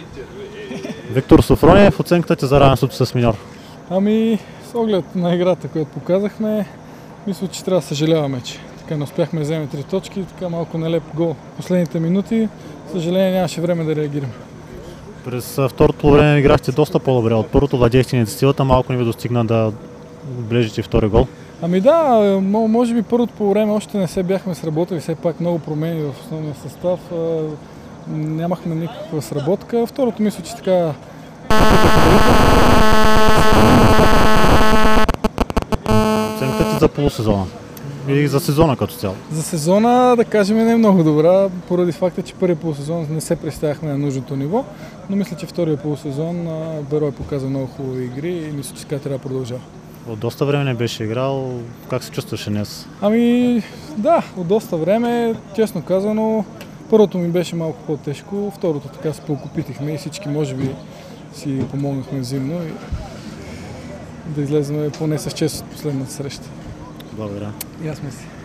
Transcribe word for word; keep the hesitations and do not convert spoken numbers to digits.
Виктор Софрониев, оценката ти за равенството с Миньор? Ами, с оглед на играта, която показахме, мисля, че трябва да съжаляваме, че така не успяхме да вземем три точки, така малко нелеп гол в последните минути. Съжаление, нямаше време да реагираме. През второто време играхте доста по-добре от първото, владеехте инициативата, малко не ви достигна да отбележите втори гол. Ами да, може би първото по време още не се бяхме сработили, все пак много промени в основния състав. Нямахме никаква сработка. Второто мисля, че така... Оценката ти за полусезона и за сезона като цяло? За сезона, да кажем, не е много добра, поради факта, че първият полусезон не се представяхме на нужното ниво, но мисля, че втория полусезон Берой показа много хубави игри и мисля, че така трябва да продължава. От доста време не беше играл, как се чувстваше днес? Ами да, от доста време, честно казано, първото ми беше малко по-тежко, второто така се поокупитихме и всички може би си помогнахме взаимно и да излезем поне с чест от последната среща. Благодаря. И аз мисля.